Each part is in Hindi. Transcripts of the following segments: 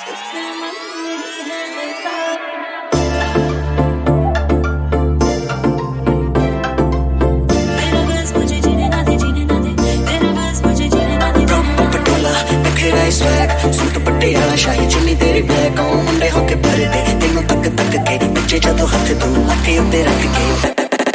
सूट पटियाला शाही चुन्नी तेरी ब्लैक मुंडे होके भर दे तेनू तक तक के बच्चे जदों हथ तू लके उत्ते रख के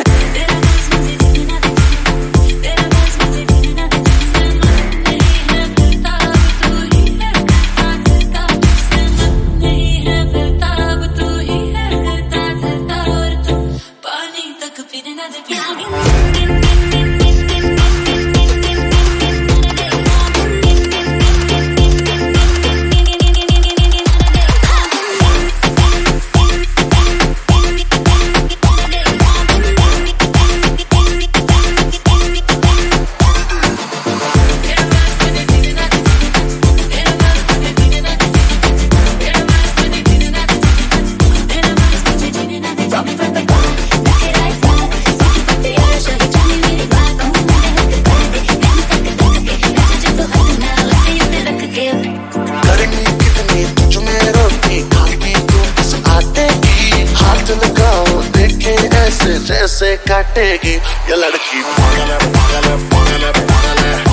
जैसे काटेगी ये लड़की पागल है पागल है पागल है पागल है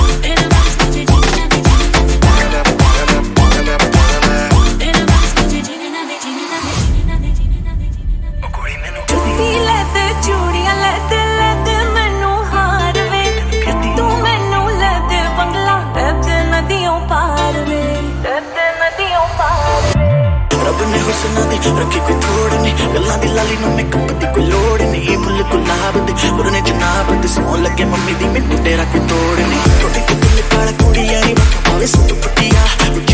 रब ने हुस्ना दी रखी कोई थोड़ नहीं गल्ला दी लाली नु मेकअप दी कोई लोड़ नहीं फुल गुलाब दे उड़ने जनाब दे सोन लगे मम्मी दी मैनू तेरा कोई तोड़ नहीं छोटी सी दिल काला कुड़ी यारी भावे सूट पटिया